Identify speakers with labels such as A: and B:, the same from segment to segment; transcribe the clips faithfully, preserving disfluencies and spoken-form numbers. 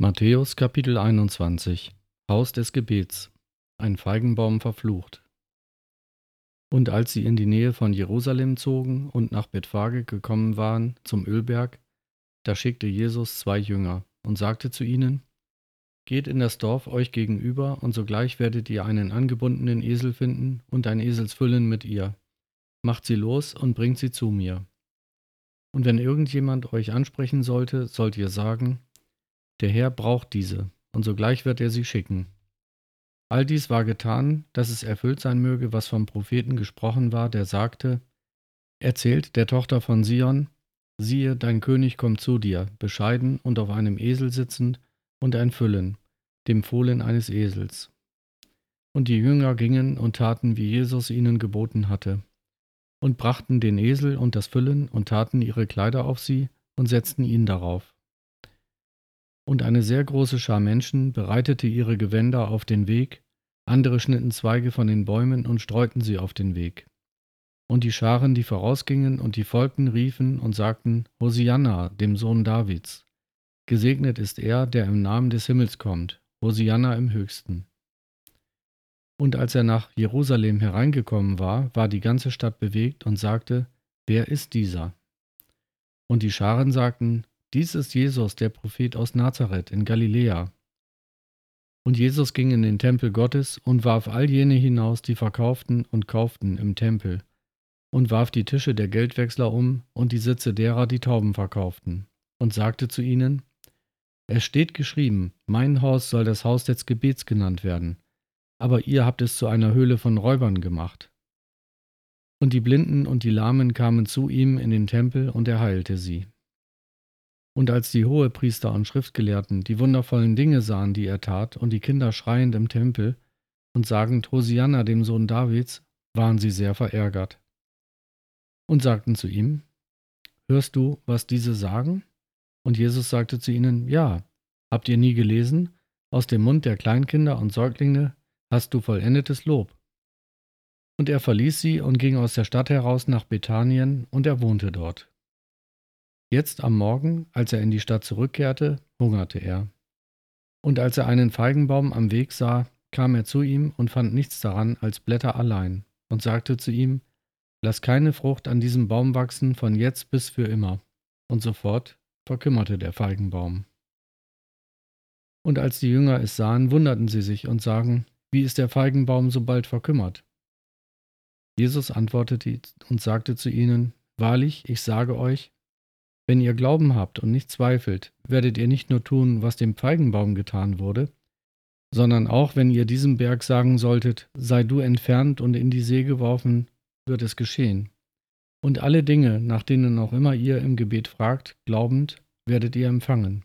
A: Matthäus Kapitel einundzwanzig Haus des Gebets. Ein Feigenbaum verflucht. Und als sie in die Nähe von Jerusalem zogen und nach Bethphage gekommen waren, zum Ölberg, da schickte Jesus zwei Jünger und sagte zu ihnen: Geht in das Dorf euch gegenüber, und sogleich werdet ihr einen angebundenen Esel finden und ein Eselsfüllen mit ihr. Macht sie los und bringt sie zu mir. Und wenn irgendjemand euch ansprechen sollte, sollt ihr sagen: Der Herr braucht diese, und sogleich wird er sie schicken. All dies war getan, dass es erfüllt sein möge, was vom Propheten gesprochen war, der sagte: Erzählt der Tochter von Sion: Siehe, dein König kommt zu dir, bescheiden und auf einem Esel sitzend und ein Füllen, dem Fohlen eines Esels. Und die Jünger gingen und taten, wie Jesus ihnen geboten hatte, und brachten den Esel und das Füllen und taten ihre Kleider auf sie und setzten ihn darauf. Und eine sehr große Schar Menschen bereitete ihre Gewänder auf den Weg, andere schnitten Zweige von den Bäumen und streuten sie auf den Weg. Und die Scharen, die vorausgingen und die folgten, riefen und sagten: Hosianna, dem Sohn Davids. Gesegnet ist er, der im Namen des Himmels kommt. Hosianna im Höchsten. Und als er nach Jerusalem hereingekommen war, war die ganze Stadt bewegt und sagte: Wer ist dieser? Und die Scharen sagten: Dies ist Jesus, der Prophet aus Nazareth in Galiläa. Und Jesus ging in den Tempel Gottes und warf all jene hinaus, die verkauften und kauften im Tempel, und warf die Tische der Geldwechsler um und die Sitze derer, die Tauben verkauften, und sagte zu ihnen: Es steht geschrieben, mein Haus soll das Haus des Gebets genannt werden, aber ihr habt es zu einer Höhle von Räubern gemacht. Und die Blinden und die Lahmen kamen zu ihm in den Tempel, und er heilte sie. Und als die Hohepriester und Schriftgelehrten die wundervollen Dinge sahen, die er tat, und die Kinder schreiend im Tempel und sagend: Hosianna, dem Sohn Davids, waren sie sehr verärgert. Und sagten zu ihm: Hörst du, was diese sagen? Und Jesus sagte zu ihnen: Ja, habt ihr nie gelesen? Aus dem Mund der Kleinkinder und Säuglinge hast du vollendetes Lob. Und er verließ sie und ging aus der Stadt heraus nach Bethanien, und er wohnte dort. Jetzt am Morgen, als er in die Stadt zurückkehrte, hungerte er. Und als er einen Feigenbaum am Weg sah, kam er zu ihm und fand nichts daran als Blätter allein, und sagte zu ihm: Lass keine Frucht an diesem Baum wachsen von jetzt bis für immer. Und sofort verkümmerte der Feigenbaum. Und als die Jünger es sahen, wunderten sie sich und sagen: Wie ist der Feigenbaum so bald verkümmert? Jesus antwortete und sagte zu ihnen: Wahrlich, ich sage euch, wenn ihr Glauben habt und nicht zweifelt, werdet ihr nicht nur tun, was dem Feigenbaum getan wurde, sondern auch, wenn ihr diesem Berg sagen solltet: Sei du entfernt und in die See geworfen, wird es geschehen. Und alle Dinge, nach denen auch immer ihr im Gebet fragt, glaubend, werdet ihr empfangen.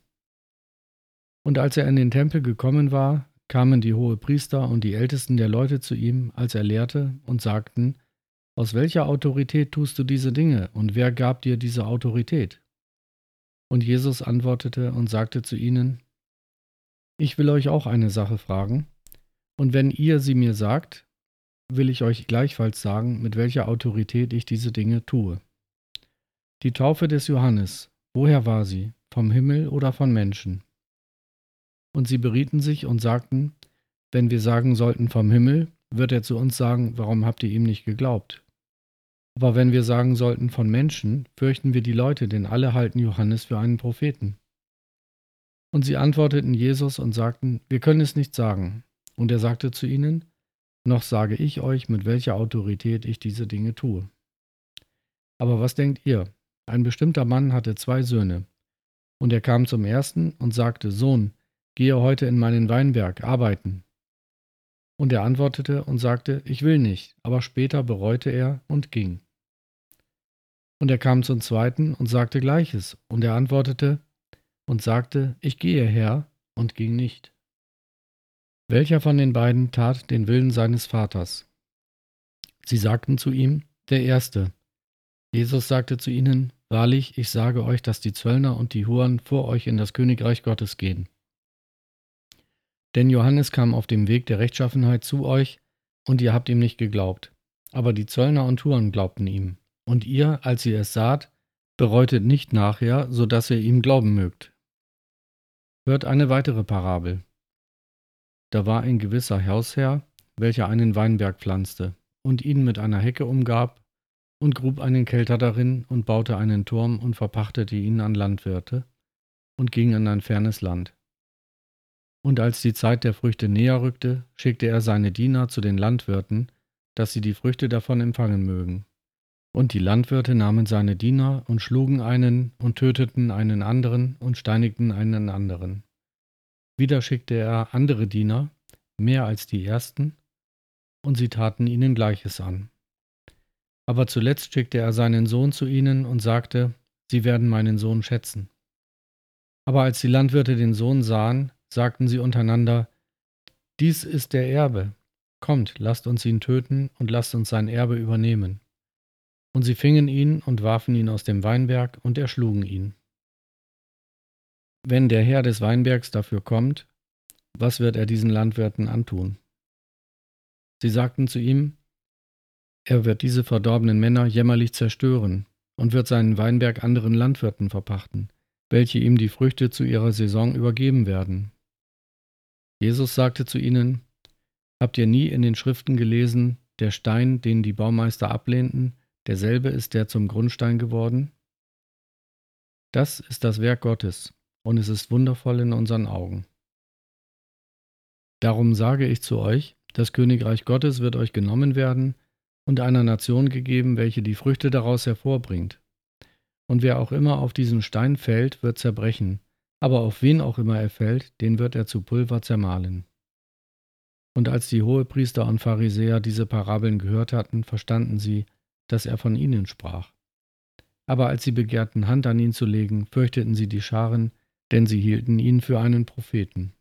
A: Und als er in den Tempel gekommen war, kamen die Hohepriester und die Ältesten der Leute zu ihm, als er lehrte, und sagten: Aus welcher Autorität tust du diese Dinge, und wer gab dir diese Autorität? Und Jesus antwortete und sagte zu ihnen: Ich will euch auch eine Sache fragen, und wenn ihr sie mir sagt, will ich euch gleichfalls sagen, mit welcher Autorität ich diese Dinge tue. Die Taufe des Johannes, woher war sie, vom Himmel oder von Menschen? Und sie berieten sich und sagten: Wenn wir sagen sollten vom Himmel, wird er zu uns sagen: Warum habt ihr ihm nicht geglaubt? Aber wenn wir sagen sollten von Menschen, fürchten wir die Leute, denn alle halten Johannes für einen Propheten. Und sie antworteten Jesus und sagten: Wir können es nicht sagen. Und er sagte zu ihnen: Noch sage ich euch, mit welcher Autorität ich diese Dinge tue. Aber was denkt ihr? Ein bestimmter Mann hatte zwei Söhne. Und er kam zum ersten und sagte: Sohn, gehe heute in meinen Weinberg arbeiten. Und er antwortete und sagte: Ich will nicht. Aber später bereute er und ging. Und er kam zum zweiten und sagte Gleiches. Und er antwortete und sagte: Ich gehe, Herr, und ging nicht. Welcher von den beiden tat den Willen seines Vaters? Sie sagten zu ihm: Der Erste. Jesus sagte zu ihnen: Wahrlich, ich sage euch, dass die Zöllner und die Huren vor euch in das Königreich Gottes gehen. Denn Johannes kam auf dem Weg der Rechtschaffenheit zu euch, und ihr habt ihm nicht geglaubt. Aber die Zöllner und Huren glaubten ihm. Und ihr, als ihr es saht, bereutet nicht nachher, so dass ihr ihm glauben mögt. Hört eine weitere Parabel. Da war ein gewisser Hausherr, welcher einen Weinberg pflanzte und ihn mit einer Hecke umgab und grub einen Kelter darin und baute einen Turm und verpachtete ihn an Landwirte und ging in ein fernes Land. Und als die Zeit der Früchte näher rückte, schickte er seine Diener zu den Landwirten, dass sie die Früchte davon empfangen mögen. Und die Landwirte nahmen seine Diener und schlugen einen und töteten einen anderen und steinigten einen anderen. Wieder schickte er andere Diener, mehr als die ersten, und sie taten ihnen Gleiches an. Aber zuletzt schickte er seinen Sohn zu ihnen und sagte, sie werden meinen Sohn schätzen. Aber als die Landwirte den Sohn sahen, sagten sie untereinander, dies ist der Erbe, kommt, lasst uns ihn töten und lasst uns sein Erbe übernehmen. Und sie fingen ihn und warfen ihn aus dem Weinberg und erschlugen ihn. Wenn der Herr des Weinbergs dafür kommt, was wird er diesen Landwirten antun? Sie sagten zu ihm, er wird diese verdorbenen Männer jämmerlich zerstören und wird seinen Weinberg anderen Landwirten verpachten, welche ihm die Früchte zu ihrer Saison übergeben werden. Jesus sagte zu ihnen, habt ihr nie in den Schriften gelesen, der Stein, den die Baumeister ablehnten, derselbe ist der zum Grundstein geworden? Das ist das Werk Gottes, und es ist wundervoll in unseren Augen. Darum sage ich zu euch, das Königreich Gottes wird euch genommen werden und einer Nation gegeben, welche die Früchte daraus hervorbringt. Und wer auch immer auf diesen Stein fällt, wird zerbrechen, aber auf wen auch immer er fällt, den wird er zu Pulver zermahlen. Und als die Hohepriester und Pharisäer diese Parabeln gehört hatten, verstanden sie, dass er von ihnen sprach. Aber als sie begehrten, Hand an ihn zu legen, fürchteten sie die Scharen, denn sie hielten ihn für einen Propheten.